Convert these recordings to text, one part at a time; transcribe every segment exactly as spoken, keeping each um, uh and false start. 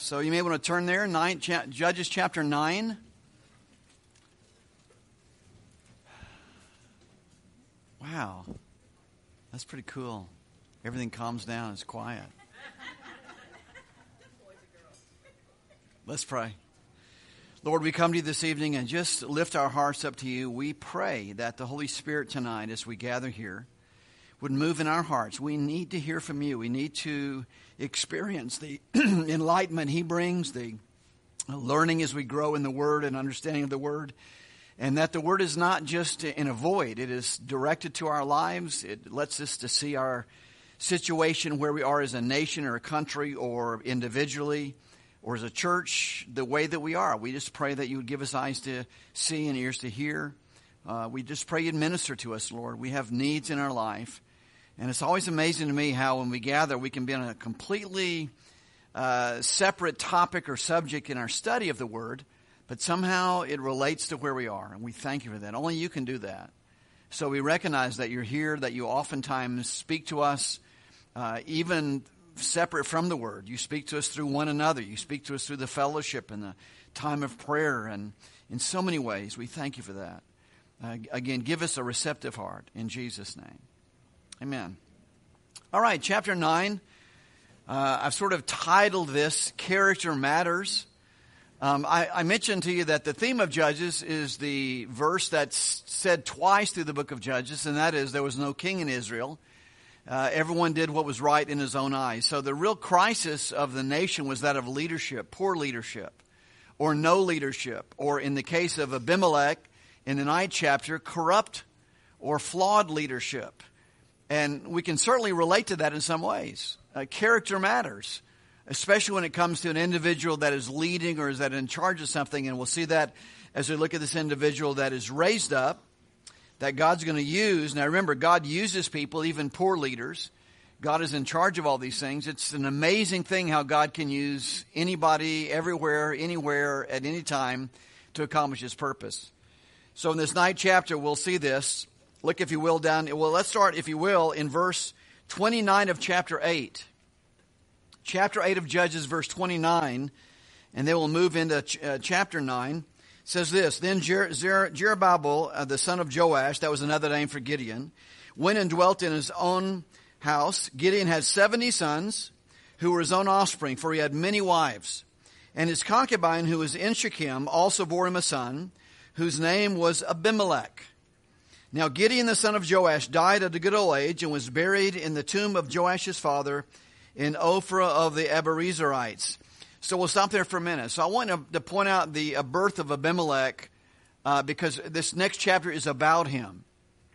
So you may want to turn there, nine, cha- Judges chapter nine. Wow, that's pretty cool. Everything calms down, it's quiet. Let's pray. Lord, we come to you this evening and just lift our hearts up to you. We pray that the Holy Spirit tonight, as we gather here, would move in our hearts. We need to hear from you. We need to experience the enlightenment he brings, the learning as we grow in the Word and understanding of the Word, and that the Word is not just in a void. It is directed to our lives. It lets us to see our situation where we are as a nation or a country or individually or as a church, the way that we are. We just pray that you would give us eyes to see and ears to hear. Uh, we just pray you'd minister to us, Lord. We have needs in our life. And it's always amazing to me how when we gather, we can be on a completely uh, separate topic or subject in our study of the Word, but somehow it relates to where we are. And we thank you for that. Only you can do that. So we recognize that you're here, that you oftentimes speak to us, uh, even separate from the Word. You speak to us through one another. You speak to us through the fellowship and the time of prayer. And in so many ways, we thank you for that. Uh, again, give us a receptive heart in Jesus' name. Amen. All right, chapter nine. Uh, I've sort of titled this, Character Matters. Um, I, I mentioned to you that the theme of Judges is the verse that's said twice through the book of Judges, and that is, there was no king in Israel. Uh, everyone did what was right in his own eyes. So the real crisis of the nation was that of leadership, poor leadership, or no leadership, or in the case of Abimelech, in the ninth chapter, corrupt or flawed leadership. And we can certainly relate to that in some ways. Uh, character matters, especially when it comes to an individual that is leading or is that in charge of something. And we'll see that as we look at this individual that is raised up, that God's going to use. Now remember, God uses people, even poor leaders. God is in charge of all these things. It's an amazing thing how God can use anybody, everywhere, anywhere, at any time to accomplish his purpose. So in this ninth chapter, we'll see this. Look, if you will, down. Well, let's start, if you will, in verse twenty-nine of chapter eight. Chapter eight of Judges, verse twenty-nine. And then we'll move into ch- uh, chapter nine. It says this, Then Jer- Jer- Jerubbaal, uh, the son of Joash, that was another name for Gideon, went and dwelt in his own house. Gideon had seventy sons, who were his own offspring, for he had many wives. And his concubine, who was in Shechem, also bore him a son, whose name was Abimelech. Now Gideon the son of Joash died at a good old age and was buried in the tomb of Joash's father in Ophrah of the Abiezerites. So we'll stop there for a minute. So I want to, to point out the uh, birth of Abimelech uh, because this next chapter is about him.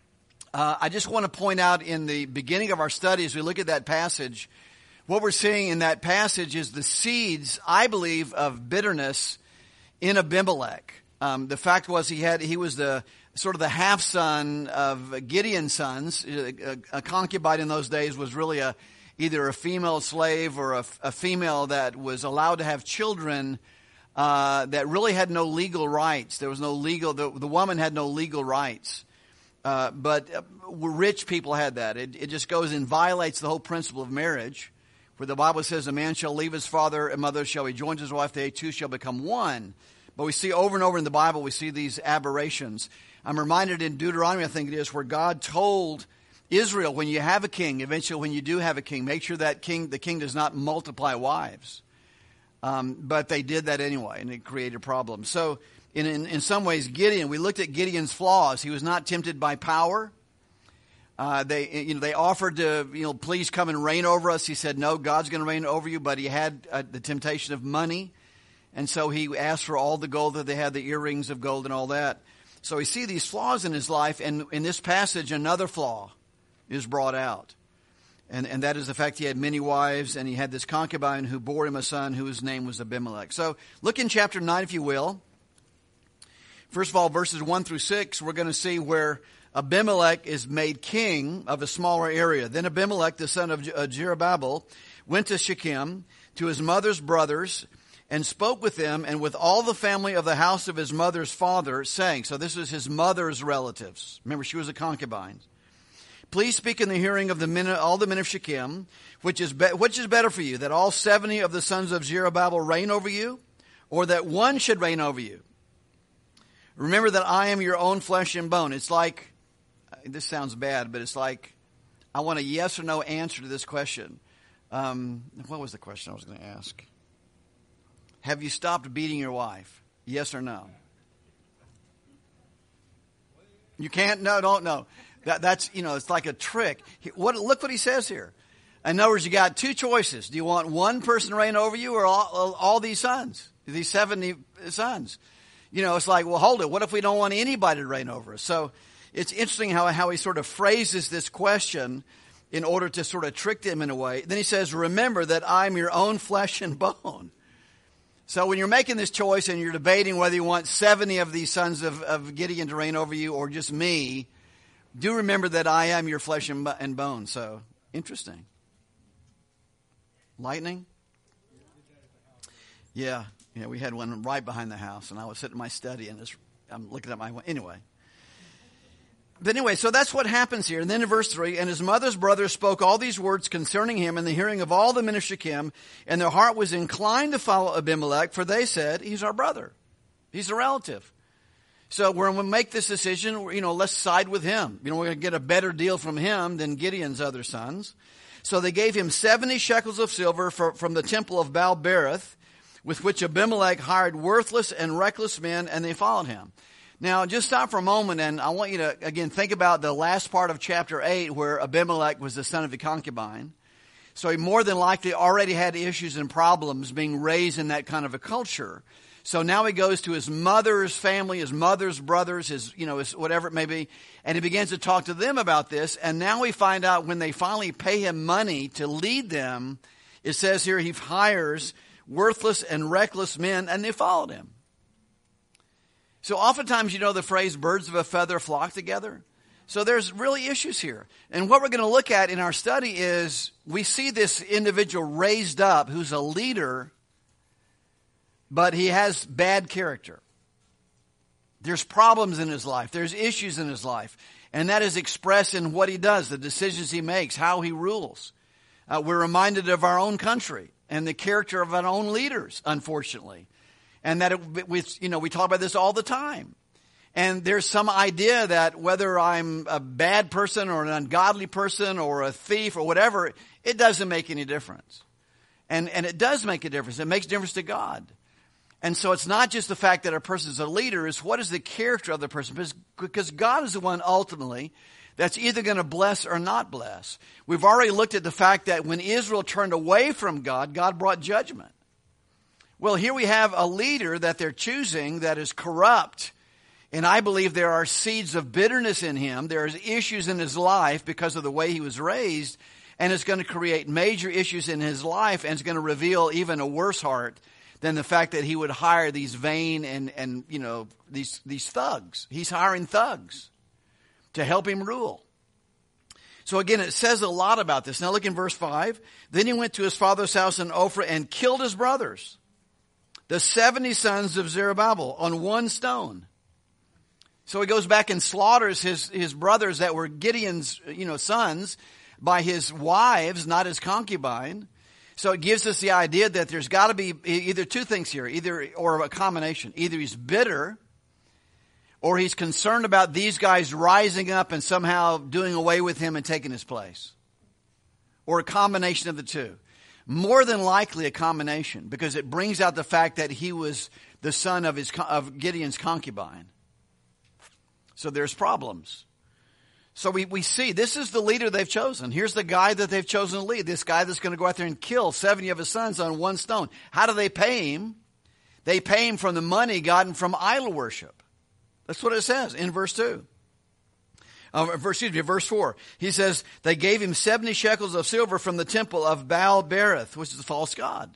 Uh, I just want to point out in the beginning of our study, as we look at that passage, what we're seeing in that passage is the seeds, I believe, of bitterness in Abimelech. Um, the fact was he had he was the sort of the half son of Gideon's sons. A, a concubine in those days was really a either a female slave or a, a female that was allowed to have children uh, that really had no legal rights. There was no legal. The, the woman had no legal rights, uh, but uh, rich people had that. It, it just goes and violates the whole principle of marriage, where the Bible says a man shall leave his father and mother, shall he join his wife, they two shall become one. But we see over and over in the Bible, we see these aberrations. I'm reminded in Deuteronomy, I think it is, where God told Israel, when you have a king, eventually when you do have a king, make sure that king, the king does not multiply wives. Um, but they did that anyway, and it created problems. So in, in, in some ways, Gideon, we looked at Gideon's flaws. He was not tempted by power. Uh, they, you know, they offered to, you know, please come and reign over us. He said, no, God's going to reign over you. But he had uh, the temptation of money. And so he asked for all the gold that they had, the earrings of gold and all that. So we see these flaws in his life. And in this passage, another flaw is brought out. And, and that is the fact he had many wives, and he had this concubine who bore him a son whose name was Abimelech. So look in chapter nine, if you will. First of all, verses one through six, we're going to see where Abimelech is made king of a smaller area. Then Abimelech, the son of Jerubbaal, went to Shechem to his mother's brothers and spoke with them and with all the family of the house of his mother's father, saying, so this is his mother's relatives. Remember, she was a concubine. Please speak in the hearing of the men, all the men of Shechem, which is, be, which is better for you, that all seventy of the sons of Zerubbabel reign over you, or that one should reign over you? Remember that I am your own flesh and bone. It's like, this sounds bad, but it's like, I want a yes or no answer to this question. Um, what was the question I was going to ask? Have you stopped beating your wife? Yes or no? You can't? No, don't know. That, that's, you know, it's like a trick. What, look what he says here. In other words, you got two choices. Do you want one person to reign over you or all, all these sons, these seventy sons? You know, it's like, well, hold it. What if we don't want anybody to reign over us? So it's interesting how, how he sort of phrases this question in order to sort of trick them in a way. Then he says, remember that I'm your own flesh and bone. So when you're making this choice and you're debating whether you want seventy of these sons of, of Gideon to reign over you or just me, do remember that I am your flesh and, and bone. So, interesting. Lightning? Yeah. Yeah, we had one right behind the house, and I was sitting in my study, and I'm looking at my... Anyway. But anyway, so that's what happens here. And then in verse three, and his mother's brothers spoke all these words concerning him in the hearing of all the men of Shechem, and their heart was inclined to follow Abimelech, for they said, he's our brother. He's a relative. So we're going to make this decision, you know, let's side with him. You know, we're going to get a better deal from him than Gideon's other sons. So they gave him seventy shekels of silver for, from the temple of Baal-berith, with which Abimelech hired worthless and reckless men, and they followed him. Now, just stop for a moment, and I want you to, again, think about the last part of chapter eight, where Abimelech was the son of a concubine. So he more than likely already had issues and problems being raised in that kind of a culture. So now he goes to his mother's family, his mother's brothers, his, you know, his whatever it may be, and he begins to talk to them about this. And now we find out when they finally pay him money to lead them, it says here he hires worthless and reckless men, and they followed him. So oftentimes, you know the phrase, birds of a feather flock together. So there's really issues here. And what we're going to look at in our study is we see this individual raised up who's a leader, but he has bad character. There's problems in his life. There's issues in his life. And that is expressed in what he does, the decisions he makes, how he rules. Uh, we're reminded of our own country and the character of our own leaders, unfortunately. And that, it, we, you know, we talk about this all the time. And there's some idea that whether I'm a bad person or an ungodly person or a thief or whatever, it doesn't make any difference. And, and it does make a difference. It makes a difference to God. And so it's not just the fact that a person is a leader, it's what is the character of the person. Because, because God is the one ultimately that's either going to bless or not bless. We've already looked at the fact that when Israel turned away from God, God brought judgment. Well, here we have a leader that they're choosing that is corrupt. And I believe there are seeds of bitterness in him. There's issues in his life because of the way he was raised. And it's going to create major issues in his life. And it's going to reveal even a worse heart than the fact that he would hire these vain and, and you know, these, these thugs. He's hiring thugs to help him rule. So again, it says a lot about this. Now look in verse five. Then he went to his father's house in Ophrah and killed his brothers, the seventy sons of Zerubbabel, on one stone. So he goes back and slaughters his, his brothers that were Gideon's, you know, sons by his wives, not his concubine. So it gives us the idea that there's got to be either two things here, either or a combination. Either he's bitter, or he's concerned about these guys rising up and somehow doing away with him and taking his place. Or a combination of the two. More than likely a combination, because it brings out the fact that he was the son of his of Gideon's concubine. So there's problems. So we, we see this is the leader they've chosen. Here's the guy that they've chosen to lead. This guy that's going to go out there and kill seventy of his sons on one stone. How do they pay him? They pay him from the money gotten from idol worship. That's what it says in verse two. Um, verse, excuse me, verse four. He says, they gave him seventy shekels of silver from the temple of Baal-berith, which is the false god.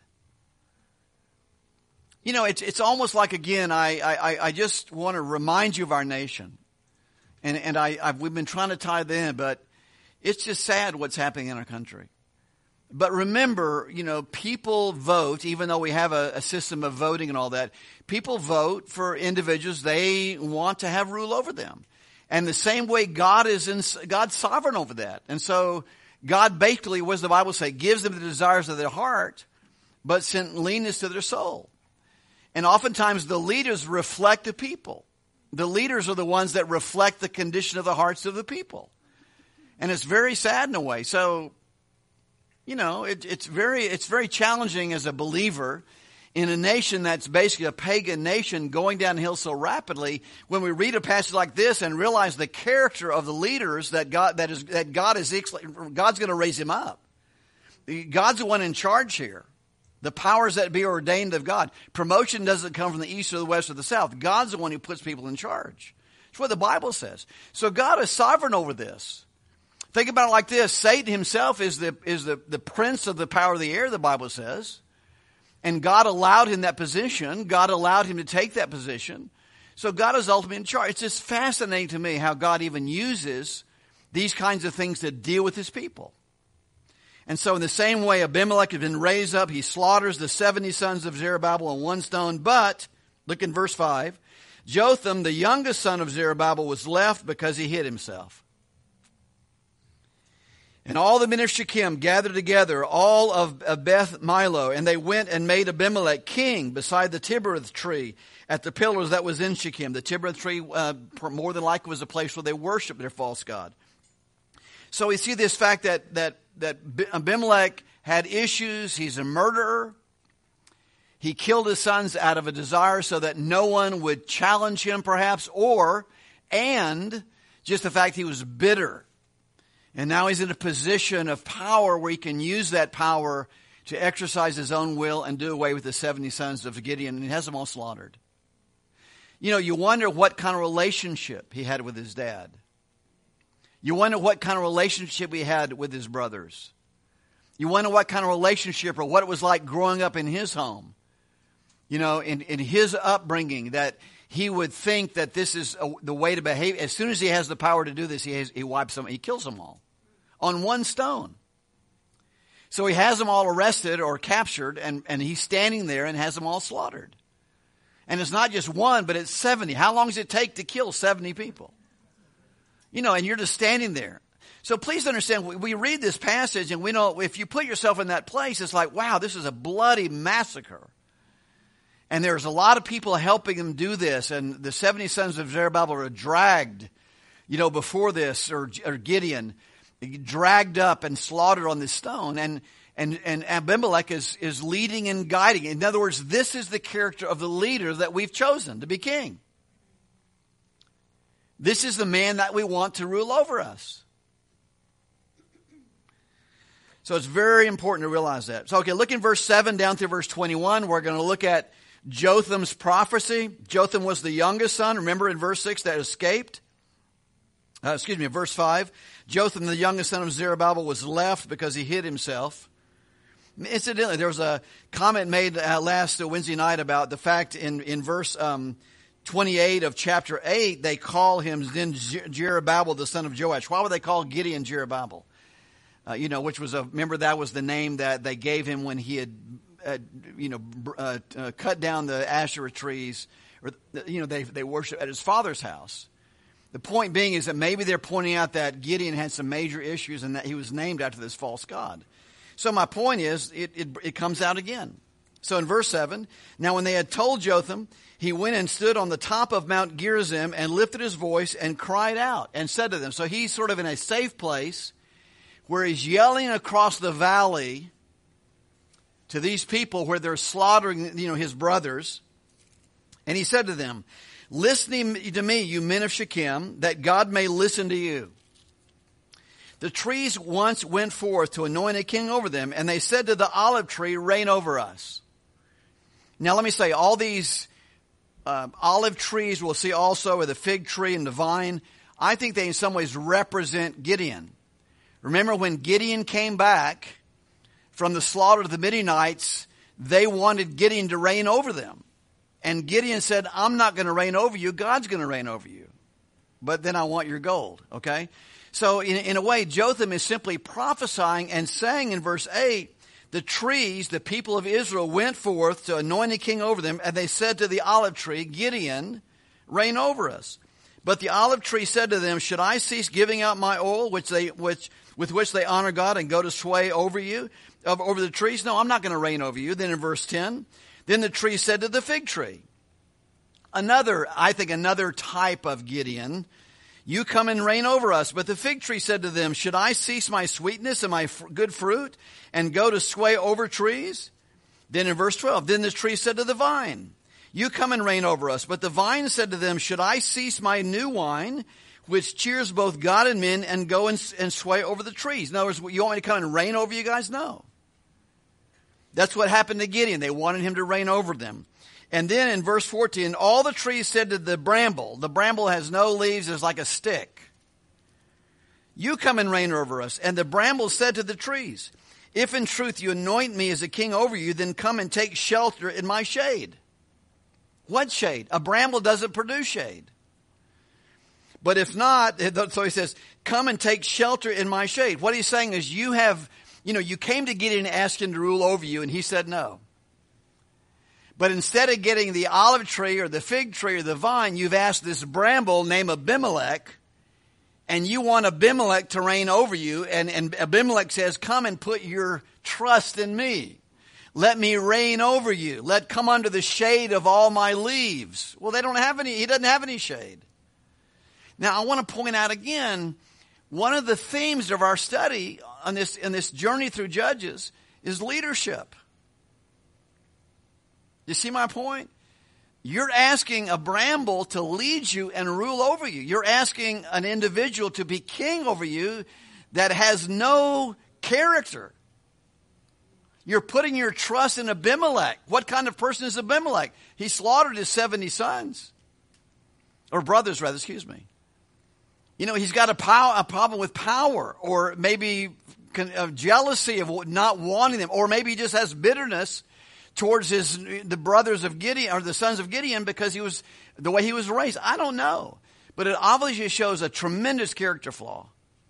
You know, it's, it's almost like, again, I, I, I just want to remind you of our nation. And, and I, I've, we've been trying to tie that in, but it's just sad what's happening in our country. But remember, you know, people vote, even though we have a, a system of voting and all that, people vote for individuals they want to have rule over them. And the same way God is in, God's sovereign over that. And so God basically, what does the Bible say? Gives them the desires of their heart, but sent leanness to their soul. And oftentimes the leaders reflect the people. The leaders are the ones that reflect the condition of the hearts of the people. And it's very sad in a way. So, you know, it, it's very, it's very challenging as a believer in a nation that's basically a pagan nation going downhill so rapidly, when we read a passage like this and realize the character of the leaders that God, that is, that God is, God's going to raise him up. God's the one in charge here. The powers that be ordained of God. Promotion doesn't come from the east or the west or the south. God's the one who puts people in charge. That's what the Bible says. So God is sovereign over this. Think about it like this. Satan himself is the, is the, the prince of the power of the air, the Bible says. And God allowed him that position. God allowed him to take that position. So God is ultimately in charge. It's just fascinating to me how God even uses these kinds of things to deal with his people. And so in the same way, Abimelech has been raised up. He slaughters the seventy sons of Zerubbabel on one stone. But, look in verse five, Jotham, the youngest son of Zerubbabel, was left because he hid himself. And all the men of Shechem gathered together, all of, of Beth Milo, and they went and made Abimelech king beside the Tibereth tree at the pillars that was in Shechem. The Tibereth tree, uh, more than likely, was a place where they worshiped their false god. So we see this fact that, that, that Abimelech had issues. He's a murderer. He killed his sons out of a desire so that no one would challenge him, perhaps, or, and just the fact he was bitter. And now he's in a position of power where he can use that power to exercise his own will and do away with the seventy sons of Gideon, and he has them all slaughtered. You know, you wonder what kind of relationship he had with his dad. You wonder what kind of relationship he had with his brothers. You wonder what kind of relationship or what it was like growing up in his home. You know, in, in his upbringing, that he would think that this is a, the way to behave. As soon as he has the power to do this, he, has, he wipes them, he kills them all on one stone. So he has them all arrested or captured, and, and he's standing there and has them all slaughtered. And it's not just one, but it's seventy. How long does it take to kill seventy people? You know, and you're just standing there. So please understand, we, we read this passage and we know, if you put yourself in that place, it's like, wow, this is a bloody massacre. And there's a lot of people helping him do this. And the seventy sons of Zerubbabel are dragged, you know, before this, or, or Gideon, dragged up and slaughtered on this stone. And, and, and Abimelech is, is leading and guiding. In other words, this is the character of the leader that we've chosen to be king. This is the man that we want to rule over us. So it's very important to realize that. So, okay, look in verse seven down through verse twenty-one. We're going to look at Jotham's prophecy. Jotham was the youngest son. Remember in verse six that escaped? Uh, excuse me, verse five. Jotham, the youngest son of Zerubbabel, was left because he hid himself. Incidentally, there was a comment made uh, last Wednesday night about the fact in, in verse um, twenty-eight of chapter eight, they call him then Jerubbaal, the son of Joash. Why would they call Gideon Jerubbaal? Uh, you know, which was a, remember that was the name that they gave him when he had, uh, you know, uh, uh, cut down the Asherah trees, or, you know, they, they worship at his father's house. The point being is that maybe they're pointing out that Gideon had some major issues and that he was named after this false god. So my point is, it, it, it comes out again. So in verse seven, now when they had told Jotham, he went and stood on the top of Mount Gerizim and lifted his voice and cried out and said to them. So he's sort of in a safe place where he's yelling across the valley to these people where they're slaughtering, you know, his brothers. And he said to them, "Listen to me, you men of Shechem, that God may listen to you. The trees once went forth to anoint a king over them, and they said to the olive tree, reign over us." Now let me say, all these uh, olive trees we'll see also, or the fig tree and the vine, I think they in some ways represent Gideon. Remember when Gideon came back from the slaughter of the Midianites, they wanted Gideon to reign over them. And Gideon said, I'm not going to reign over you. God's going to reign over you. But then I want your gold. Okay? So in, in a way, Jotham is simply prophesying and saying in verse eight, the trees, the people of Israel, went forth to anoint a king over them. And they said to the olive tree, Gideon, reign over us. But the olive tree said to them, should I cease giving out my oil, which they, which, with which they honor God, and go to sway over you, over the trees? No, I'm not going to reign over you. Then in verse ten, then the tree said to the fig tree, another, I think another type of Gideon, you come and reign over us. But the fig tree said to them, should I cease my sweetness and my f- good fruit and go to sway over trees? Then in verse twelve, then the tree said to the vine, you come and reign over us. But the vine said to them, should I cease my new wine, which cheers both God and men, and go and, and sway over the trees? In other words, you want me to come and reign over you guys? No. That's what happened to Gideon. They wanted him to reign over them. And then in verse fourteen, all the trees said to the bramble, the bramble has no leaves, it's like a stick, you come and reign over us. And the bramble said to the trees, if in truth you anoint me as a king over you, then come and take shelter in my shade. What shade? A bramble doesn't produce shade. But if not, so he says, come and take shelter in my shade. What he's saying is you have, you know, you came to Gideon and asked him to rule over you, and he said no. But instead of getting the olive tree or the fig tree or the vine, you've asked this bramble named Abimelech, and you want Abimelech to reign over you. And, and Abimelech says, come and put your trust in me. Let me reign over you. Let come under the shade of all my leaves. Well, they don't have any, he doesn't have any shade. Now, I want to point out again, one of the themes of our study on this, in this journey through Judges is leadership. You see my point? You're asking a bramble to lead you and rule over you. You're asking an individual to be king over you that has no character. You're putting your trust in Abimelech. What kind of person is Abimelech? He slaughtered his seventy sons. Or brothers, rather, excuse me. You know, he's got a, pow- a problem with power, or maybe a jealousy of not wanting them, or maybe he just has bitterness towards his the brothers of Gideon, or the sons of Gideon, because he was the way he was raised. I don't know. But it obviously shows a tremendous character flaw.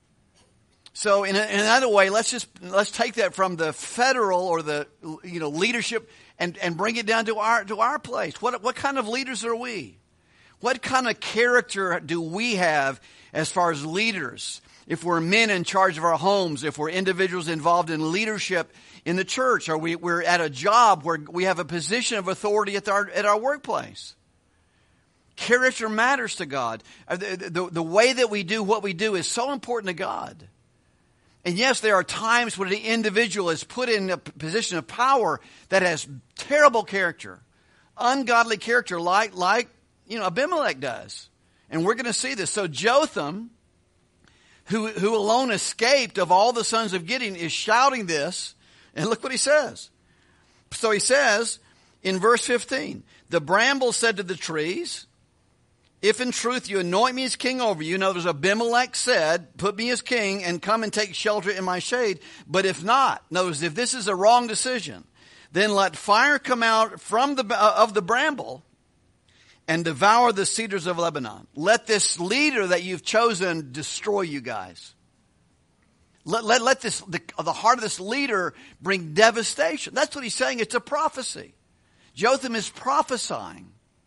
So in, a, in another way, let's just let's take that from the federal or the you know leadership and, and bring it down to our to our place. What what kind of leaders are we? What kind of character do we have as far as leaders? If we're men in charge of our homes, if we're individuals involved in leadership in the church, or we, we're at a job where we have a position of authority at our at our workplace. Character matters to God. The, the, the way that we do what we do is so important to God. And yes, there are times when the individual is put in a position of power that has terrible character, ungodly character, like, like you know, Abimelech does. And we're going to see this. So Jotham, who, who alone escaped of all the sons of Gideon, is shouting this. And look what he says. So he says in verse fifteen, the bramble said to the trees, if in truth you anoint me as king over you. In other words, Abimelech said, put me as king and come and take shelter in my shade. But if not, in other words, if this is a wrong decision, then let fire come out from the uh, of the bramble and devour the cedars of Lebanon. Let this leader that you've chosen destroy you guys. Let, let, let this the, the heart of this leader bring devastation. That's what he's saying. It's a prophecy. Jotham is prophesying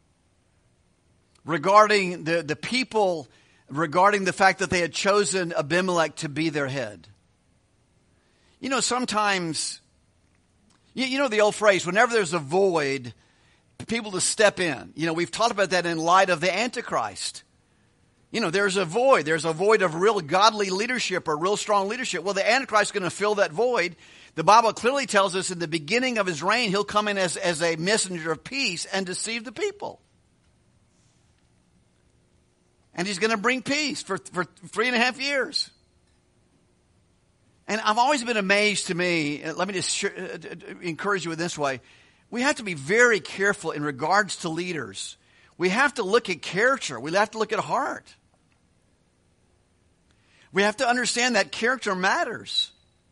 regarding the, the people, regarding the fact that they had chosen Abimelech to be their head. You know, sometimes, you, you know the old phrase, whenever there's a void, people to step in. You know, we've talked about that in light of the Antichrist. You know, there's a void. There's a void of real godly leadership or real strong leadership. Well, the Antichrist is going to fill that void. The Bible clearly tells us in the beginning of his reign, he'll come in as, as a messenger of peace and deceive the people. And he's going to bring peace for, for three and a half years. And I've always been amazed to me, let me just sh- encourage you in this way. We have to be very careful in regards to leaders. We have to look at character. We have to look at heart. We have to understand that character matters.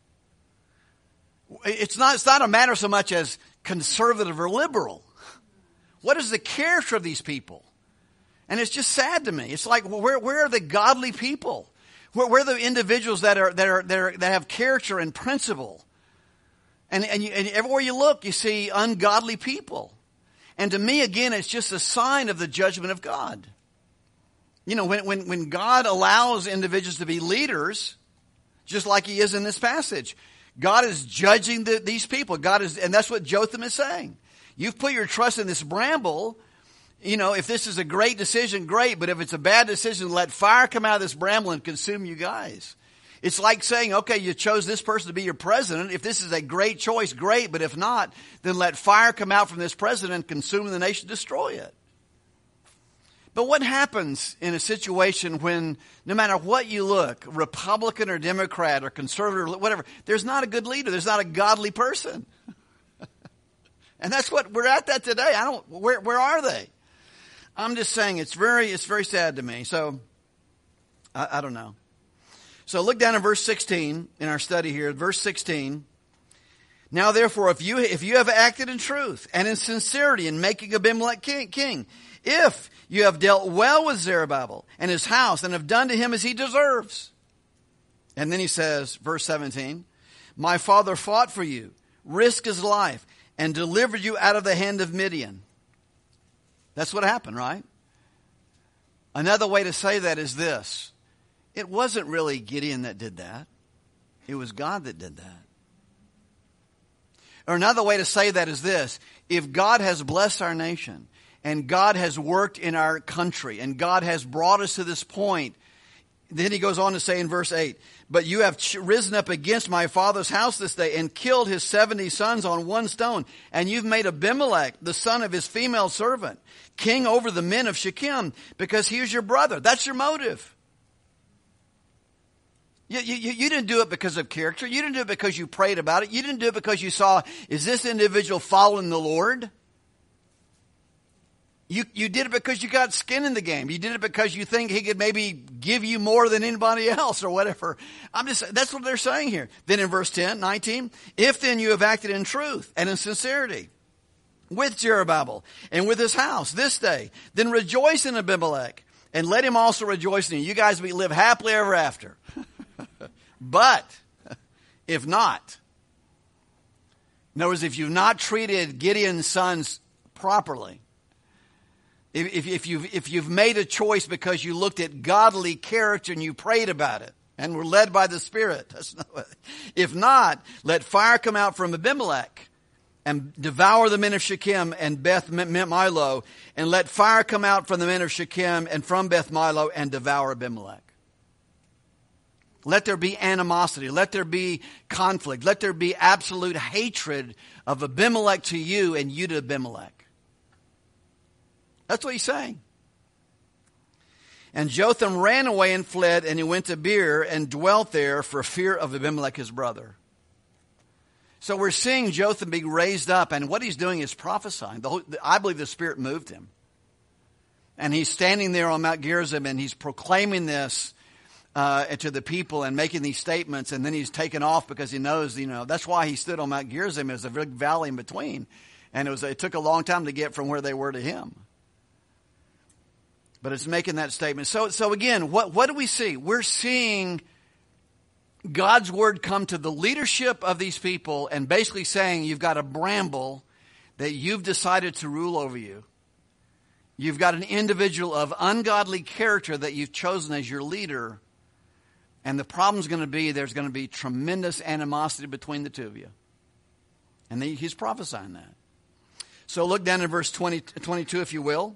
It's not, it's not a matter so much as conservative or liberal. What is the character of these people? And it's just sad to me. It's like, well, where, where are the godly people? Where, where are the individuals that are, that are, that are, that have character and principle? And, and, you, and everywhere you look, you see ungodly people. And to me, again, it's just a sign of the judgment of God. You know, when, when, when God allows individuals to be leaders, just like he is in this passage, God is judging the, these people. God is, and that's what Jotham is saying. You've put your trust in this bramble. You know, if this is a great decision, great. But if it's a bad decision, let fire come out of this bramble and consume you guys. It's like saying, okay, you chose this person to be your president. If this is a great choice, great. But if not, then let fire come out from this president and consume the nation, destroy it. But what happens in a situation when no matter what you look, Republican or Democrat or conservative or whatever, there's not a good leader. There's not a godly person. And that's what we're at that today. I don't, where, where are they? I'm just saying it's very, it's very sad to me. So I, I don't know. So look down in verse sixteen in our study here, verse sixteen. Now therefore, if you, if you have acted in truth and in sincerity in making Abimelech king, king, if you have dealt well with Zerubbabel and his house and have done to him as he deserves. And then he says, verse seventeen, my father fought for you, risked his life, and delivered you out of the hand of Midian. That's what happened, right? Another way to say that is this. It wasn't really Gideon that did that. It was God that did that. Or another way to say that is this. If God has blessed our nation, and God has worked in our country, and God has brought us to this point, then he goes on to say in verse eight, but you have risen up against my father's house this day and killed his seventy sons on one stone. And you've made Abimelech, the son of his female servant, king over the men of Shechem, because he is your brother. That's your motive. You, you, you didn't do it because of character. You didn't do it because you prayed about it. You didn't do it because you saw, is this individual following the Lord? You, you did it because you got skin in the game. You did it because you think he could maybe give you more than anybody else or whatever. I'm just, that's what they're saying here. Then in verse ten, nineteen, if then you have acted in truth and in sincerity with Zerubbabel and with his house this day, then rejoice in Abimelech and let him also rejoice in you. You guys will live happily ever after. But if not, in other words, if you've not treated Gideon's sons properly, If, if, if, you've, if you've made a choice because you looked at godly character and you prayed about it and were led by the Spirit. That's not what, if not, let fire come out from Abimelech and devour the men of Shechem and Beth Milo, and let fire come out from the men of Shechem and from Beth Milo and devour Abimelech. Let there be animosity. Let there be conflict. Let there be absolute hatred of Abimelech to you and you to Abimelech. That's what he's saying. And Jotham ran away and fled, and he went to Beer and dwelt there for fear of Abimelech his brother. So we're seeing Jotham being raised up, and what he's doing is prophesying. The whole, I believe the Spirit moved him. And he's standing there on Mount Gerizim, and he's proclaiming this uh, to the people and making these statements, and then he's taken off because he knows, you know, that's why he stood on Mount Gerizim. There's a big valley in between, and it was it took a long time to get from where they were to him. But it's making that statement. So, so again, what, what do we see? We're seeing God's word come to the leadership of these people and basically saying you've got a bramble that you've decided to rule over you. You've got an individual of ungodly character that you've chosen as your leader. And the problem's going to be there's going to be tremendous animosity between the two of you. And he's prophesying that. So look down in verse twenty, twenty-two, if you will.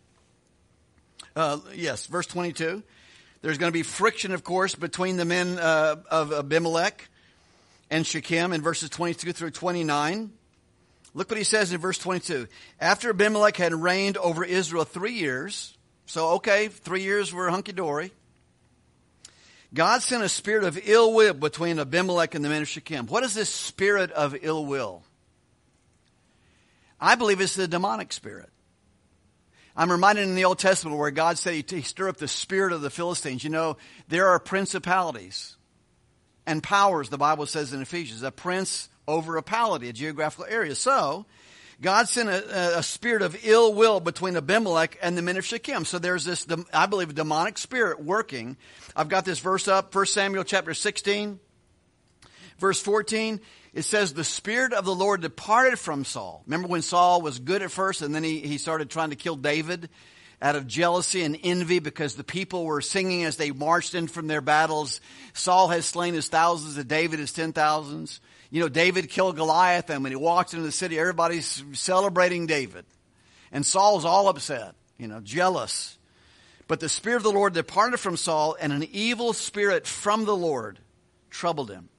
Uh, yes, verse twenty-two. There's going to be friction, of course, between the men uh, of Abimelech and Shechem in verses twenty-two through twenty-nine. Look what he says in verse twenty-two. After Abimelech had reigned over Israel three years, so okay, three years were hunky-dory, God sent a spirit of ill will between Abimelech and the men of Shechem. What is this spirit of ill will? I believe it's the demonic spirit. I'm reminded in the Old Testament where God said he, he stirred up the spirit of the Philistines. You know, there are principalities and powers, the Bible says in Ephesians, a prince over a polity, a geographical area. So, God sent a, a spirit of ill will between Abimelech and the men of Shechem. So there's this, I believe, demonic spirit working. I've got this verse up, First Samuel chapter sixteen, verse fourteen. It says, the Spirit of the Lord departed from Saul. Remember when Saul was good at first and then he, he started trying to kill David? out of jealousy and envy because the people were singing as they marched in from their battles. Saul has slain his thousands and David his ten thousands. You know, David killed Goliath, and when he walked into the city, everybody's celebrating David. And Saul's all upset, you know, jealous. But the Spirit of the Lord departed from Saul, and an evil spirit from the Lord troubled him.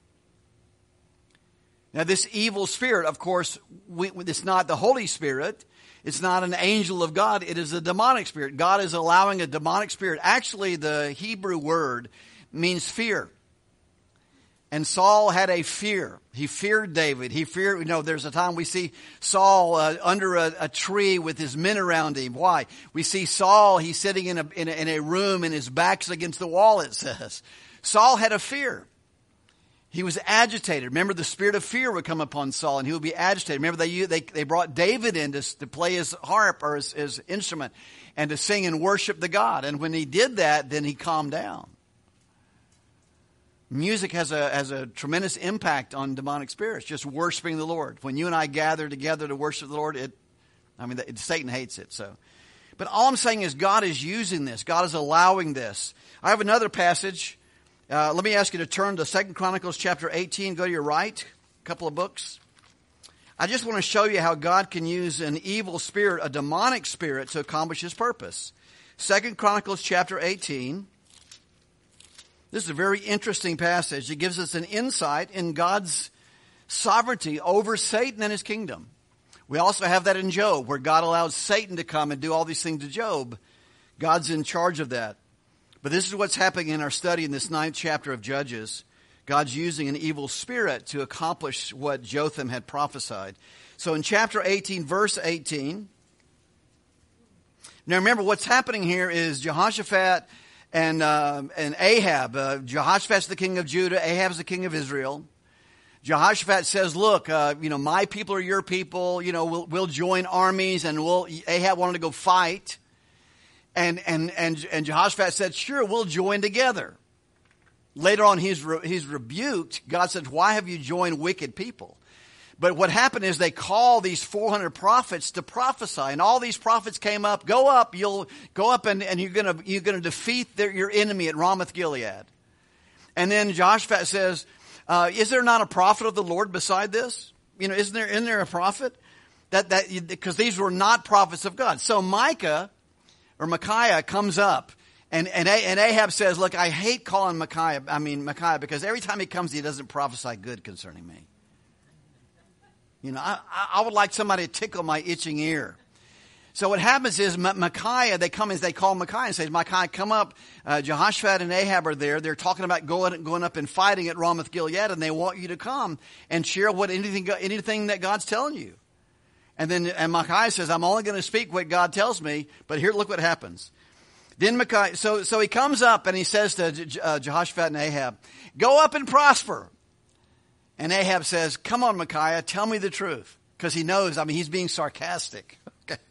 Now, this evil spirit, of course, we, it's not the Holy Spirit. It's not an angel of God. It is a demonic spirit. God is allowing a demonic spirit. Actually, the Hebrew word means fear. And Saul had a fear. He feared David. He feared, you know, there's a time we see Saul uh, under a, a tree with his men around him. Why? We see Saul, he's sitting in a, in a, in a room and his back's against the wall, it says. Saul had a fear. He was agitated. Remember, the spirit of fear would come upon Saul and he would be agitated. Remember, they they, they brought David in to, to play his harp or his, his instrument and to sing and worship the God. And when he did that, then he calmed down. Music has a has a tremendous impact on demonic spirits, just worshiping the Lord. When you and I gather together to worship the Lord, it, I mean, it, Satan hates it. So, but all I'm saying is God is using this. God is allowing this. I have another passage. Uh, let me ask you to turn to Second Chronicles chapter eighteen. Go to your right, a couple of books. I just want to show you how God can use an evil spirit, a demonic spirit, to accomplish His purpose. Second Chronicles chapter eighteen. This is a very interesting passage. It gives us an insight in God's sovereignty over Satan and his kingdom. We also have that in Job, where God allows Satan to come and do all these things to Job. God's in charge of that. But this is what's happening in our study in this ninth chapter of Judges. God's using an evil spirit to accomplish what Jotham had prophesied. So in chapter eighteen, verse eighteen. Now remember, what's happening here is Jehoshaphat And uh, and Ahab, uh, Jehoshaphat's the king of Judah, Ahab's the king of Israel. Jehoshaphat says, look, uh, you know, my people are your people, you know, we'll, we'll join armies, and we'll, Ahab wanted to go fight. And, and, and, and Jehoshaphat said, sure, we'll join together. Later on, he's, re, he's rebuked. God said, why have you joined wicked people? But what happened is they called these four hundred prophets to prophesy, and all these prophets came up. Go up, you'll go up, and, and you're gonna you're gonna defeat their, your enemy at Ramoth Gilead. And then Jehoshaphat says, uh, "Is there not a prophet of the Lord beside this? You know, isn't there isn't there a prophet that that because these were not prophets of God?" So Micah or Micaiah comes up, and and and Ahab says, "Look, I hate calling Micaiah. I mean Micaiah because every time he comes, he doesn't prophesy good concerning me." You know, I, I would like somebody to tickle my itching ear. So what happens is Micaiah, they come as they call Micaiah and say, Micaiah, come up. Uh, Jehoshaphat and Ahab are there. They're talking about going going up and fighting at Ramoth Gilead, and they want you to come and share what anything anything that God's telling you. And then and Micaiah says, I'm only going to speak what God tells me. But here, look what happens. Then Micaiah, so so he comes up and he says to uh, Jehoshaphat and Ahab, go up and prosper. And Ahab says, come on, Micaiah, tell me the truth. Because he knows, I mean, he's being sarcastic.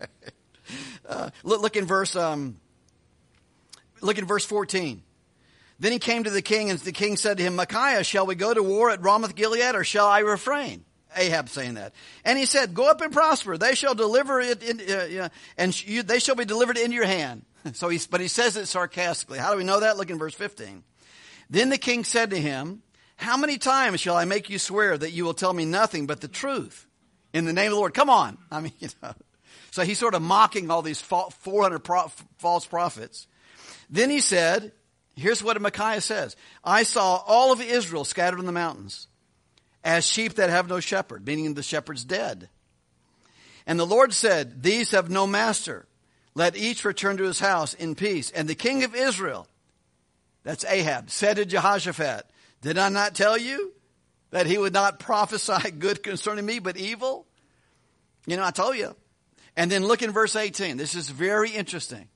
uh, look, look in verse, um, look in verse fourteen. Then he came to the king, and the king said to him, Micaiah, shall we go to war at Ramoth Gilead, or shall I refrain? Ahab saying that. And he said, go up and prosper. They shall deliver it, in, uh, uh, and you, they shall be delivered into your hand. So he, but he says it sarcastically. How do we know that? Look in verse fifteen. Then the king said to him, how many times shall I make you swear that you will tell me nothing but the truth in the name of the Lord? Come on. I mean, you know. So he's sort of mocking all these four hundred pro- false prophets. Then he said, here's what Micaiah says. I saw all of Israel scattered in the mountains as sheep that have no shepherd, meaning the shepherd's dead. And the Lord said, these have no master. Let each return to his house in peace. And the king of Israel, that's Ahab, said to Jehoshaphat, did I not tell you that he would not prophesy good concerning me, but evil? You know, I told you. And then look in verse eighteen. This is very interesting.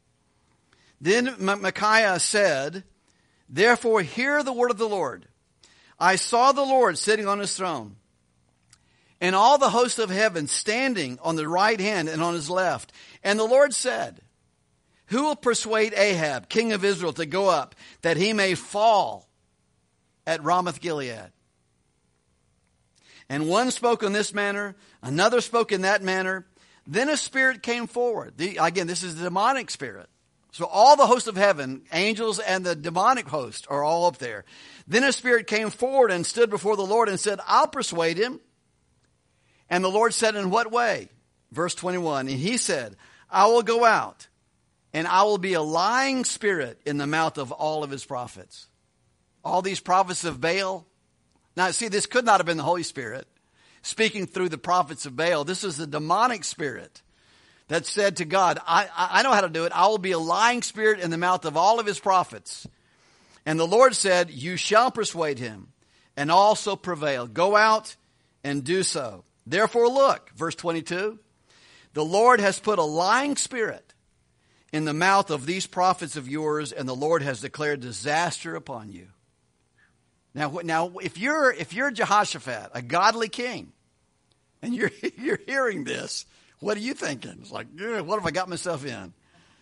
Then Micaiah said, therefore hear the word of the Lord. I saw the Lord sitting on his throne, and all the hosts of heaven standing on the right hand and on his left. And the Lord said, who will persuade Ahab, king of Israel, to go up, that he may fall at Ramoth Gilead? And one spoke in this manner, another spoke in that manner. Then a spirit came forward. The, again, this is the demonic spirit. So all the hosts of heaven, angels and the demonic host, are all up there. Then a spirit came forward and stood before the Lord and said, I'll persuade him. And the Lord said, in what way? Verse twenty-one, and he said, I will go out, and I will be a lying spirit in the mouth of all of his prophets. All these prophets of Baal. Now, see, this could not have been the Holy Spirit speaking through the prophets of Baal. This is the demonic spirit that said to God, I, I know how to do it. I will be a lying spirit in the mouth of all of his prophets. And the Lord said, you shall persuade him and also prevail. Go out and do so. Therefore, look, verse twenty-two, the Lord has put a lying spirit in the mouth of these prophets of yours, and the Lord has declared disaster upon you. Now, now, if you're if you're Jehoshaphat, a godly king, and you're you're hearing this, what are you thinking? It's like, what have I got myself in?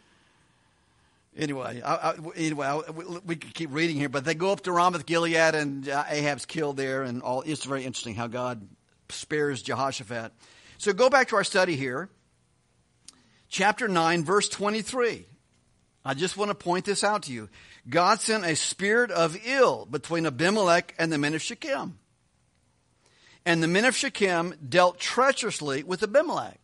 Anyway, I, I, anyway, I, we, we could keep reading here, but they go up to Ramoth Gilead, and uh, Ahab's killed there, and all. It's very interesting how God spares Jehoshaphat. So go back to our study here, chapter nine, verse twenty-three. I just want to point this out to you. God sent a spirit of ill between Abimelech and the men of Shechem. And the men of Shechem dealt treacherously with Abimelech.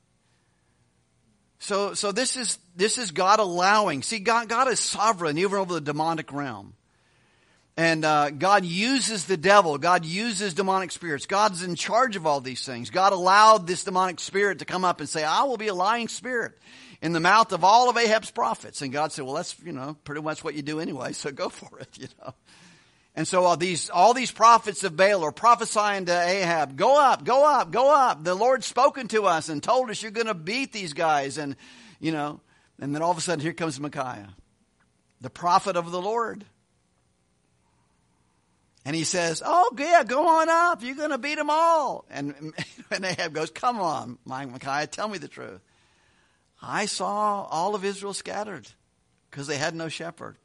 So, so this is this is God allowing. See, God, God is sovereign even over the demonic realm. And uh, God uses the devil. God uses demonic spirits. God's in charge of all these things. God allowed this demonic spirit to come up and say, I will be a lying spirit in the mouth of all of Ahab's prophets. And God said, well, that's, you know, pretty much what you do anyway, so go for it, you know. And so all these, all these prophets of Baal are prophesying to Ahab, go up, go up, go up. The Lord's spoken to us and told us you're going to beat these guys. And, you know, and then all of a sudden here comes Micaiah, the prophet of the Lord. And he says, oh, yeah, go on up. You're going to beat them all. And, and Ahab goes, come on, Micaiah, tell me the truth. I saw all of Israel scattered because they had no shepherd.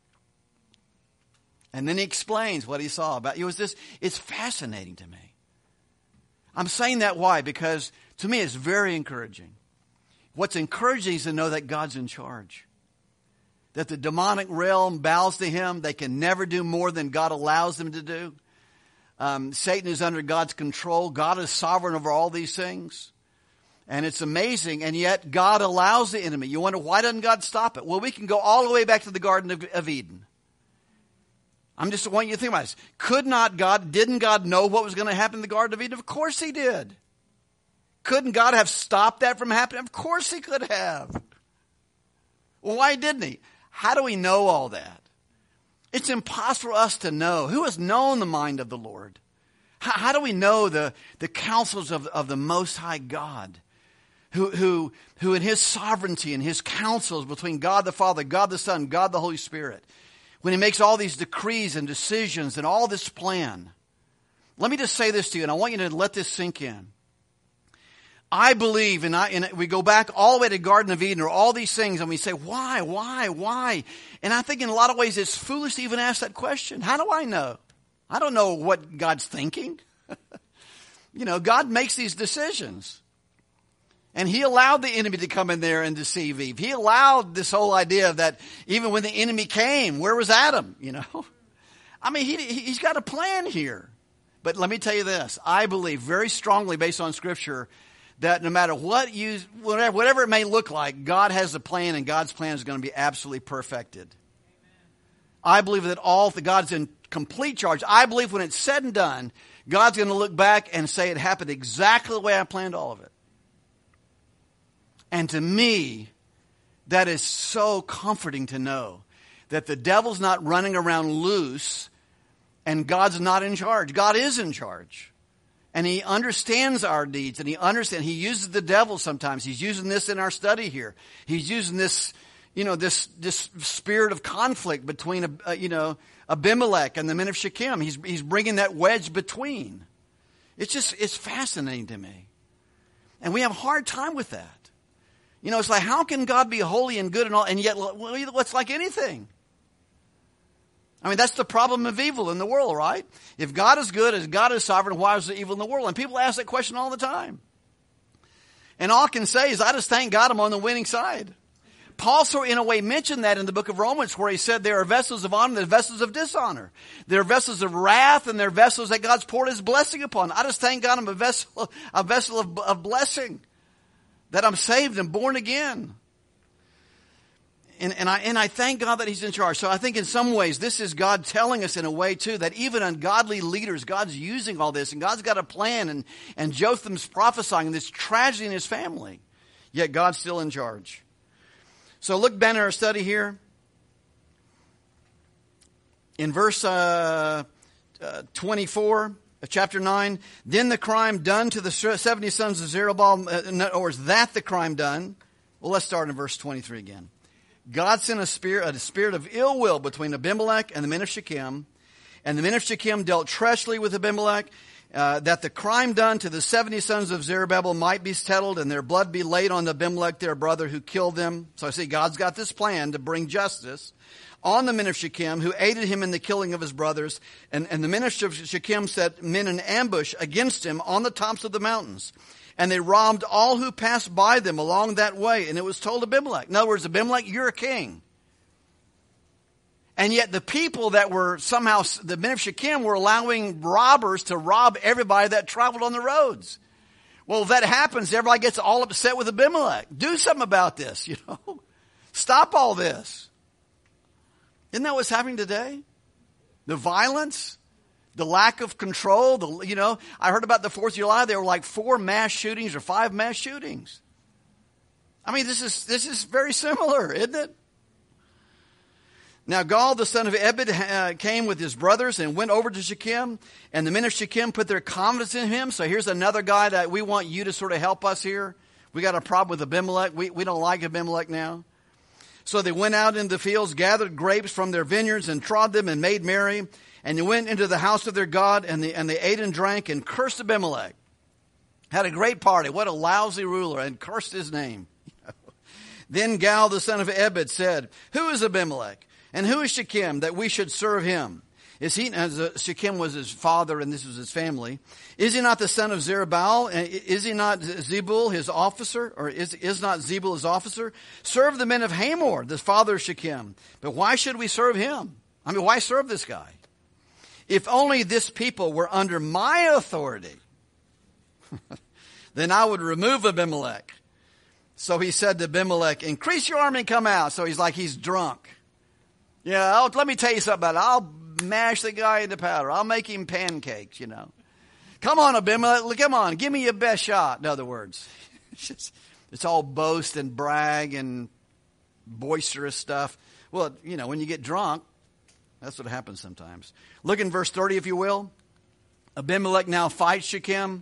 And then he explains what he saw about it. Was this, it's fascinating to me. I'm saying that why? Because to me it's very encouraging. What's encouraging is to know that God's in charge. That the demonic realm bows to him. They can never do more than God allows them to do. Um, Satan is under God's control. God is sovereign over all these things. And it's amazing. And yet God allows the enemy. You wonder, why doesn't God stop it? Well, we can go all the way back to the Garden of, of Eden. I'm just wanting you to think about this. Could not God, didn't God know what was going to happen in the Garden of Eden? Of course he did. Couldn't God have stopped that from happening? Of course he could have. Well, why didn't he? How do we know all that? It's impossible for us to know. Who has known the mind of the Lord? How, how do we know the, the counsels of, of the Most High God? Who, who, who in his sovereignty and his counsels between God the Father, God the Son, God the Holy Spirit, when he makes all these decrees and decisions and all this plan. Let me just say this to you, and I want you to let this sink in. I believe, and, I, and we go back all the way to Garden of Eden or all these things, and we say, why, why, why? And I think in a lot of ways it's foolish to even ask that question. How do I know? I don't know what God's thinking. You know, God makes these decisions. And he allowed the enemy to come in there and deceive Eve. He allowed this whole idea that even when the enemy came, where was Adam? You know, I mean, he, he's got a plan here. But let me tell you this. I believe very strongly based on Scripture that no matter what you, whatever, whatever it may look like, God has a plan, and God's plan is going to be absolutely perfected. Amen. I believe that all the God's in complete charge. I believe when it's said and done, God's going to look back and say it happened exactly the way I planned all of it. And to me, that is so comforting to know that the devil's not running around loose and God's not in charge. God is in charge. And he understands our deeds, and he understands, he uses the devil sometimes. He's using this in our study here. He's using this, you know, this, this spirit of conflict between, uh, you know, Abimelech and the men of Shechem. He's, he's bringing that wedge between. It's just, it's fascinating to me. And we have a hard time with that. You know, it's like, how can God be holy and good and all, and yet what's like anything? I mean, that's the problem of evil in the world, right? If God is good, if God is sovereign, why is there evil in the world? And people ask that question all the time. And all I can say is I just thank God I'm on the winning side. Paul sort of in a way mentioned that in the book of Romans where he said there are vessels of honor and there are vessels of dishonor. There are vessels of wrath and there are vessels that God's poured his blessing upon. I just thank God I'm a vessel, a vessel of, of blessing. That I'm saved and born again. And, and I and I thank God that he's in charge. So I think in some ways this is God telling us in a way too that even ungodly leaders, God's using all this and God's got a plan and, and Jotham's prophesying this tragedy in his family. Yet God's still in charge. So look back at our study here. In verse uh, uh, twenty-four of chapter nine, then the crime done to the seventy sons of Zerubbabel, uh, in other words, that the crime done. Well, let's start in verse twenty-three again. God sent a spirit, a spirit of ill will between Abimelech and the men of Shechem. And the men of Shechem dealt treacherously with Abimelech, uh, that the crime done to the seventy sons of Zerubbabel might be settled and their blood be laid on Abimelech, their brother, who killed them. So I see God's got this plan to bring justice on the men of Shechem who aided him in the killing of his brothers. And, and the men of Shechem set men in ambush against him on the tops of the mountains. And they robbed all who passed by them along that way. And it was told Abimelech. In other words, Abimelech, you're a king. And yet the people that were somehow, the men of Shechem were allowing robbers to rob everybody that traveled on the roads. Well, if that happens, everybody gets all upset with Abimelech. Do something about this, you know. Stop all this. Isn't that what's happening today? The violence. The lack of control, the, you know, I heard about the fourth of July. There were like four mass shootings or five mass shootings. I mean, this is this is very similar, isn't it? Now, Gaal, the son of Ebed, uh, came with his brothers and went over to Shechem. And the men of Shechem put their confidence in him. So here's another guy that we want you to sort of help us here. We got a problem with Abimelech. We, we don't like Abimelech now. So they went out in the fields, gathered grapes from their vineyards and trod them and made merry. And they went into the house of their God, and they, and they ate and drank and cursed Abimelech. Had a great party. What a lousy ruler, and cursed his name. Then Gaal, the son of Ebed, said, who is Abimelech, and who is Shechem, that we should serve him? Is he, as Shechem was his father, and this was his family, is he not the son of Zerubbabel? Is he not Zebul, his officer? Or is, is not Zebul his officer? Serve the men of Hamor, the father of Shechem. But why should we serve him? I mean, why serve this guy? If only this people were under my authority, then I would remove Abimelech. So he said to Abimelech, increase your army and come out. So he's like, he's drunk. Yeah, I'll, let me tell you something about it. I'll mash the guy into powder. I'll make him pancakes, you know. Come on, Abimelech. Come on. Give me your best shot. In other words, it's, just, it's all boast and brag and boisterous stuff. Well, you know, when you get drunk, that's what happens sometimes. Look in verse thirty, if you will. Abimelech now fights Shechem.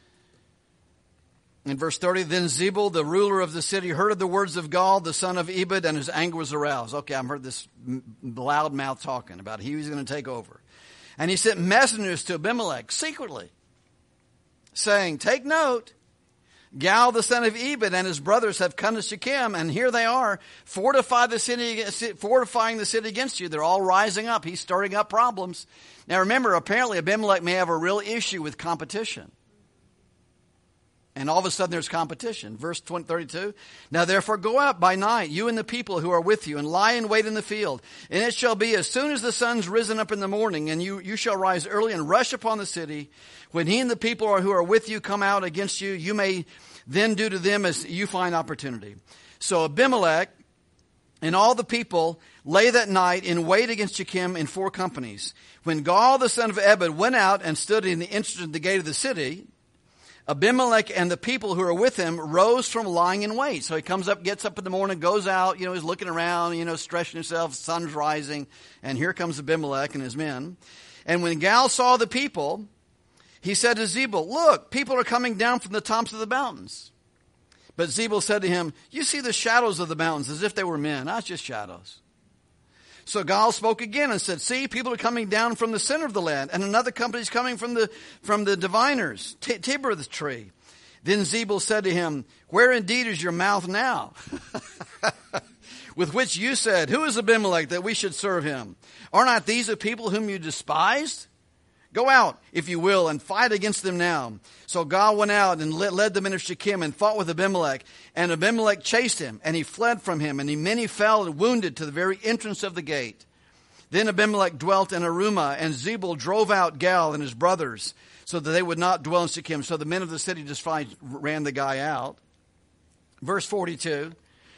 In verse thirty, then Zebul, the ruler of the city, heard of the words of Gaal, the son of Ebed, and his anger was aroused. Okay, I've heard this loud mouth talking about he was going to take over. And he sent messengers to Abimelech secretly, saying, take note, Gaal, the son of Ebed, and his brothers have come to Shechem, and here they are, fortify the city, fortifying the city against you. They're all rising up. He's stirring up problems. Now remember, apparently Abimelech may have a real issue with competition. And all of a sudden there's competition. Verse thirty-two, now therefore go out by night, you and the people who are with you, and lie in wait in the field. And it shall be as soon as the sun's risen up in the morning, and you, you shall rise early and rush upon the city. When he and the people who are with you come out against you, you may then do to them as you find opportunity. So Abimelech and all the people lay that night in wait against Shechem in four companies. When Gaal, the son of Ebed, went out and stood in the entrance of the gate of the city, Abimelech and the people who are with him rose from lying in wait. So he comes up, gets up in the morning, goes out, you know, he's looking around, you know, stretching himself, sun's rising, and here comes Abimelech and his men. And when Gaal saw the people, he said to Zebul, look, people are coming down from the tops of the mountains. But Zebul said to him, you see the shadows of the mountains as if they were men. That's just shadows. So Gaal spoke again and said, see, people are coming down from the center of the land, and another company is coming from the from the diviners, T- Tibber the tree. Then Zebul said to him, where indeed is your mouth now? With which you said, who is Abimelech that we should serve him? Are not these the people whom you despised? Go out, if you will, and fight against them now. So Gaal went out and led the men of Shechem and fought with Abimelech. And Abimelech chased him, and he fled from him, and he, many fell and wounded to the very entrance of the gate. Then Abimelech dwelt in Arumah, and Zebul drove out Gaal and his brothers, so that they would not dwell in Shechem. So the men of the city just ran the guy out. Verse forty-two.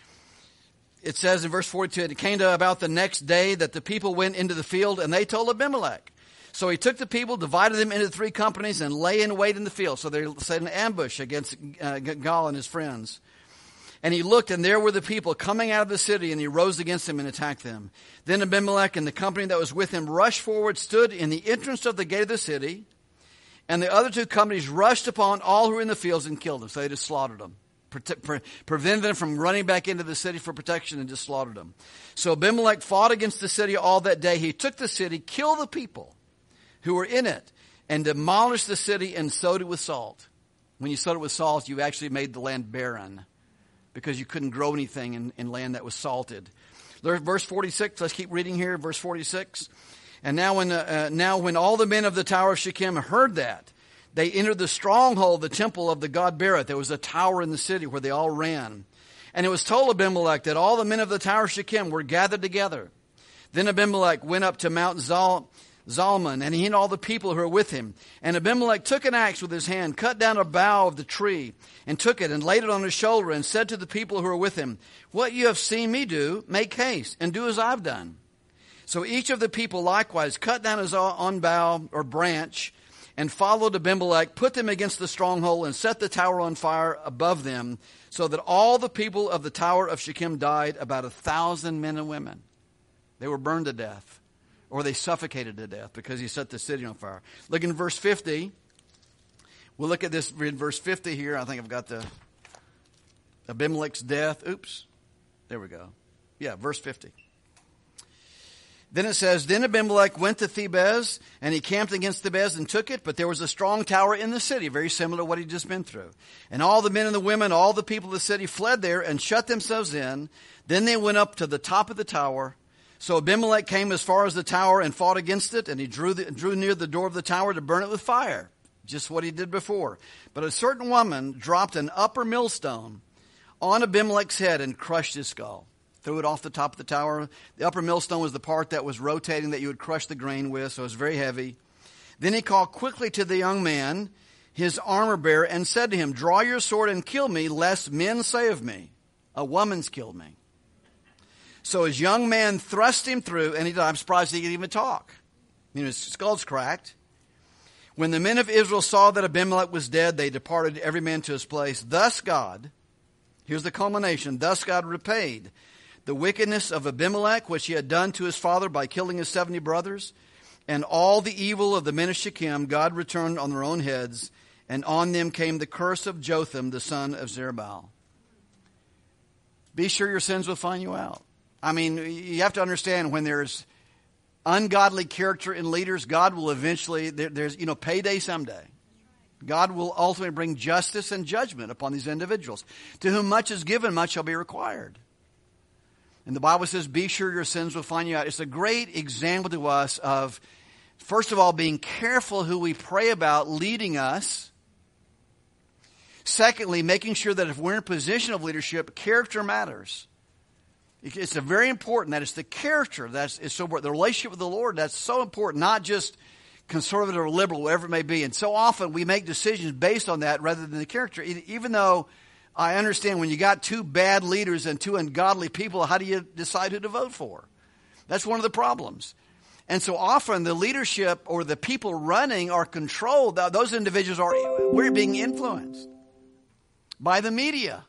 It says in verse forty-two, it came to about the next day that the people went into the field, and they told Abimelech. So he took the people, divided them into three companies, and lay in wait in the field. So they set an ambush against uh, Gaal and his friends. And he looked, and there were the people coming out of the city, and he rose against them and attacked them. Then Abimelech and the company that was with him rushed forward, stood in the entrance of the gate of the city, and the other two companies rushed upon all who were in the fields and killed them. So they just slaughtered them. Pre- pre- prevented them from running back into the city for protection and just slaughtered them. So Abimelech fought against the city all that day. He took the city, killed the people who were in it, and demolished the city and sowed it with salt. When you sowed it with salt, you actually made the land barren because you couldn't grow anything in, in land that was salted. Verse forty-six, let's keep reading here, verse forty-six. And now when, uh, now when all the men of the tower of Shechem heard that, they entered the stronghold, the temple of the god Berith. There was a tower in the city where they all ran. And it was told Abimelech that all the men of the tower of Shechem were gathered together. Then Abimelech went up to Mount Zal, Zalman, and he and all the people who were with him. And Abimelech took an axe with his hand, cut down a bough of the tree, and took it and laid it on his shoulder, and said to the people who were with him, "What you have seen me do, make haste, and do as I've done." So each of the people likewise cut down his own bough or branch, and followed Abimelech, put them against the stronghold, and set the tower on fire above them, so that all the people of the tower of Shechem died, about a thousand men and women. They were burned to death, or they suffocated to death because he set the city on fire. Look in verse fifty. We'll look at this in verse fifty here. I think I've got the Abimelech's death. Oops. There we go. Yeah, verse fifty. Then it says, Then Abimelech went to Thebez, and he camped against Thebez and took it, but there was a strong tower in the city, very similar to what he'd just been through. And all the men and the women, all the people of the city fled there and shut themselves in. Then they went up to the top of the tower. So Abimelech came as far as the tower and fought against it, and he drew, the, drew near the door of the tower to burn it with fire, just what he did before. But a certain woman dropped an upper millstone on Abimelech's head and crushed his skull. Threw it off the top of the tower. The upper millstone was the part that was rotating that you would crush the grain with, so it was very heavy. Then he called quickly to the young man, his armor bearer, and said to him, Draw your sword and kill me, lest men say of me, A woman's killed me. So his young man thrust him through, and he died. I'm surprised he could even talk. You know, his skull's cracked. When the men of Israel saw that Abimelech was dead, they departed every man to his place. Thus God, here's the culmination, thus God repaid the wickedness of Abimelech, which he had done to his father by killing his seventy brothers, and all the evil of the men of Shechem God returned on their own heads, and on them came the curse of Jotham, the son of Zerubbabel. Be sure your sins will find you out. I mean, you have to understand when there's ungodly character in leaders, God will eventually, there, there's, you know, payday someday. God will ultimately bring justice and judgment upon these individuals. To whom much is given, much shall be required. And the Bible says, be sure your sins will find you out. It's a great example to us of, first of all, being careful who we pray about leading us. Secondly, making sure that if we're in a position of leadership, character matters. It's a very important that it's the character that's is so important. The relationship with the Lord, that's so important, not just conservative or liberal, whatever it may be. And so often we make decisions based on that rather than the character. Even though I understand when you got two bad leaders and two ungodly people, how do you decide who to vote for? That's one of the problems. And so often the leadership or the people running are controlled. Those individuals are, we're being influenced by the media.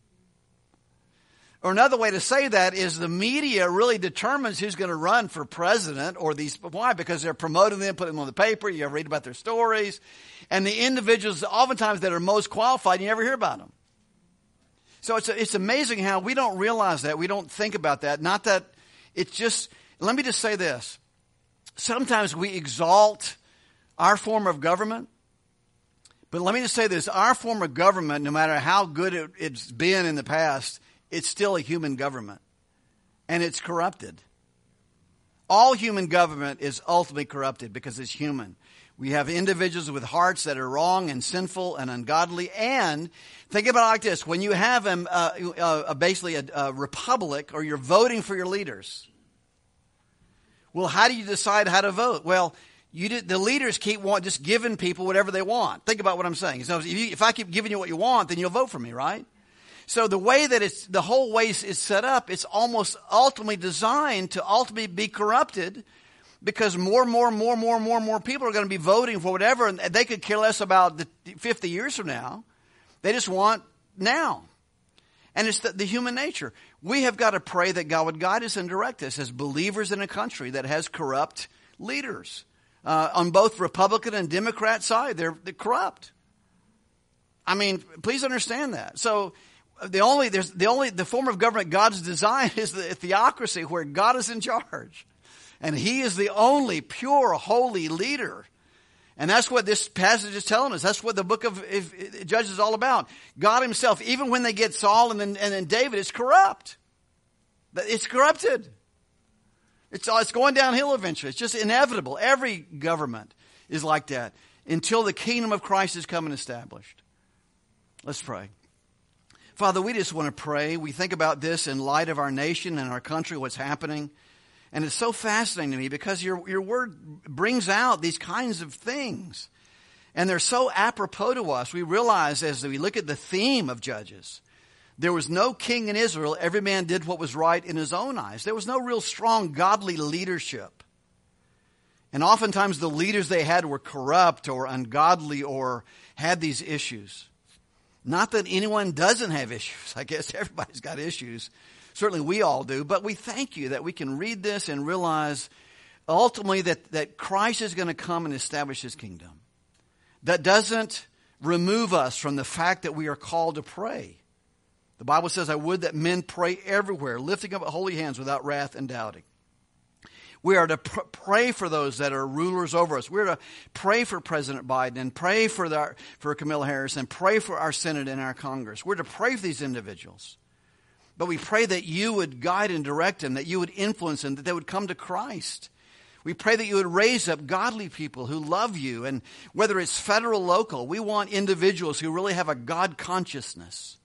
Or another way to say that is the media really determines who's going to run for president or these. Why? Because they're promoting them, putting them on the paper. You read about their stories. And the individuals oftentimes that are most qualified, you never hear about them. So it's it's amazing how we don't realize that. We don't think about that. Not that it's just, let me just say this. Sometimes we exalt our form of government. But let me just say this. Our form of government, no matter how good it, it's been in the past, it's still a human government. And it's corrupted. All human government is ultimately corrupted because it's human. We have individuals with hearts that are wrong and sinful and ungodly. And think about it like this. When you have a, uh, uh, basically a, a republic, or you're voting for your leaders, well, how do you decide how to vote? Well, you did, the leaders keep want, just giving people whatever they want. Think about what I'm saying. So if, you, if I keep giving you what you want, then you'll vote for me, right? So the way that it's, the whole way is set up, it's almost ultimately designed to ultimately be corrupted, because more and more and more and more and more and more people are going to be voting for whatever, and they could care less about the fifty years from now. They just want now. And it's the, the human nature. We have got to pray that God would guide us and direct us as believers in a country that has corrupt leaders. Uh, on both Republican and Democrat side, they're, they're corrupt. I mean, please understand that. So the only, there's the only, the form of government God's designed is the theocracy, where God is in charge. And he is the only pure, holy leader. And that's what this passage is telling us. That's what the book of Judges is all about. God himself, even when they get Saul and then, and then David, it's corrupt. It's corrupted. It's, it's going downhill eventually. It's just inevitable. Every government is like that until the kingdom of Christ is come and established. Let's pray. Father, we just want to pray. We think about this in light of our nation and our country, what's happening. And it's so fascinating to me because your, your word brings out these kinds of things. And they're so apropos to us. We realize as we look at the theme of Judges, there was no king in Israel. Every man did what was right in his own eyes. There was no real strong godly leadership. And oftentimes the leaders they had were corrupt or ungodly or had these issues. Not that anyone doesn't have issues. I guess everybody's got issues. Certainly we all do. But we thank you that we can read this and realize ultimately that, that Christ is going to come and establish his kingdom. That doesn't remove us from the fact that we are called to pray. The Bible says, I would that men pray everywhere, lifting up holy hands without wrath and doubting. We are to pr- pray for those that are rulers over us. We're to pray for President Biden and pray for, the, for Kamala Harris and pray for our Senate and our Congress. We're to pray for these individuals. But we pray that you would guide and direct them, that you would influence them, that they would come to Christ. We pray that you would raise up godly people who love you. And whether it's federal, local, we want individuals who really have a God consciousness.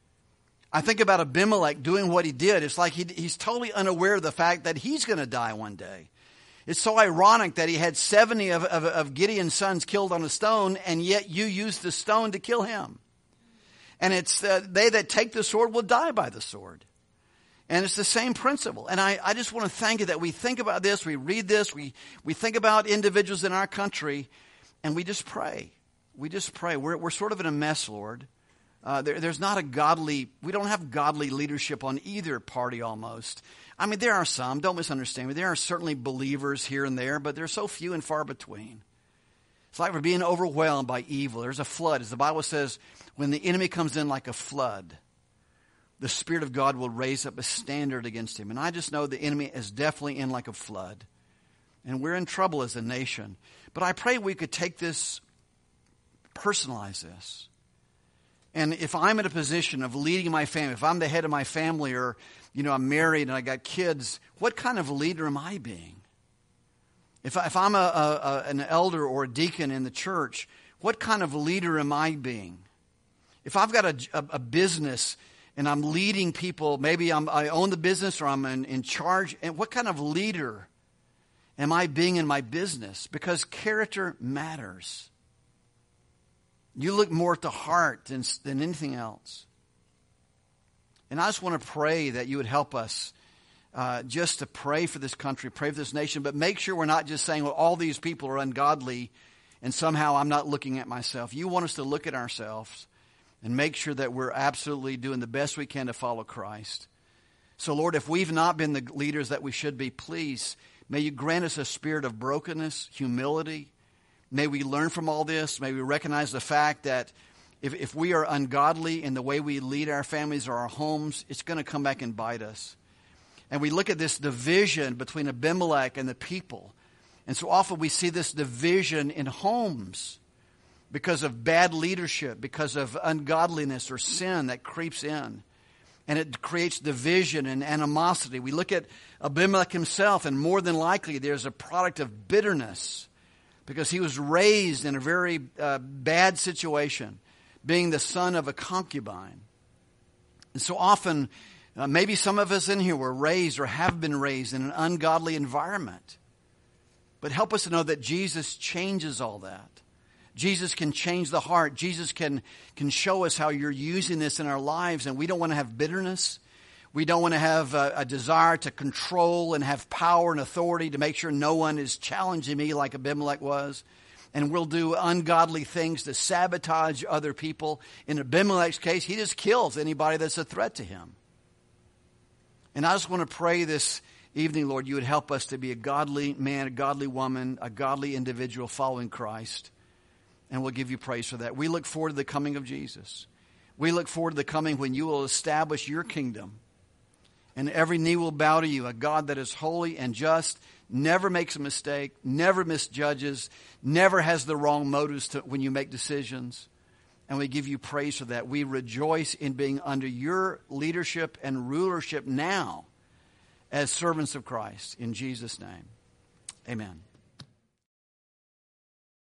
I think about Abimelech doing what he did. It's like he, he's totally unaware of the fact that he's going to die one day. It's so ironic that he had seventy of, of, of Gideon's sons killed on a stone, and yet you used the stone to kill him. And it's uh, they that take the sword will die by the sword. And it's the same principle. And I, I just want to thank you that we think about this, we read this, we, we think about individuals in our country, and we just pray. We just pray. We're, we're sort of in a mess, Lord. Uh, there, there's not a godly, we don't have godly leadership on either party almost. I mean, there are some, don't misunderstand me. There are certainly believers here and there, but they're so few and far between. It's like we're being overwhelmed by evil. There's a flood. As the Bible says, when the enemy comes in like a flood, the Spirit of God will raise up a standard against him. And I just know the enemy is definitely in like a flood. And we're in trouble as a nation. But I pray we could take this, personalize this. And if I'm in a position of leading my family, if I'm the head of my family, or, you know, I'm married and I got kids, what kind of leader am I being? If, I, if I'm a, a, an elder or a deacon in the church, what kind of leader am I being? If I've got a, a, a business and I'm leading people, maybe I'm, I own the business or I'm in, in charge, and what kind of leader am I being in my business? Because character matters. You look more at the heart than, than anything else. And I just want to pray that you would help us uh, just to pray for this country, pray for this nation, but make sure we're not just saying, well, all these people are ungodly and somehow I'm not looking at myself. You want us to look at ourselves and make sure that we're absolutely doing the best we can to follow Christ. So, Lord, if we've not been the leaders that we should be, please, may you grant us a spirit of brokenness, humility. May we learn from all this. May we recognize the fact that if, if we are ungodly in the way we lead our families or our homes, it's going to come back and bite us. And we look at this division between Abimelech and the people. And so often we see this division in homes because of bad leadership, because of ungodliness or sin that creeps in. And it creates division and animosity. We look at Abimelech himself, and more than likely there's a product of bitterness because he was raised in a very uh, bad situation, being the son of a concubine. And so often, uh, maybe some of us in here were raised or have been raised in an ungodly environment. But help us to know that Jesus changes all that. Jesus can change the heart. Jesus can, can show us how you're using this in our lives. And we don't want to have bitterness. We don't want to have a, a desire to control and have power and authority to make sure no one is challenging me like Abimelech was. And we'll do ungodly things to sabotage other people. In Abimelech's case, he just kills anybody that's a threat to him. And I just want to pray this evening, Lord, you would help us to be a godly man, a godly woman, a godly individual following Christ. And we'll give you praise for that. We look forward to the coming of Jesus. We look forward to the coming when you will establish your kingdom. And every knee will bow to you, a God that is holy and just, never makes a mistake, never misjudges, never has the wrong motives to, when you make decisions. And we give you praise for that. We rejoice in being under your leadership and rulership now as servants of Christ. In Jesus' name, amen.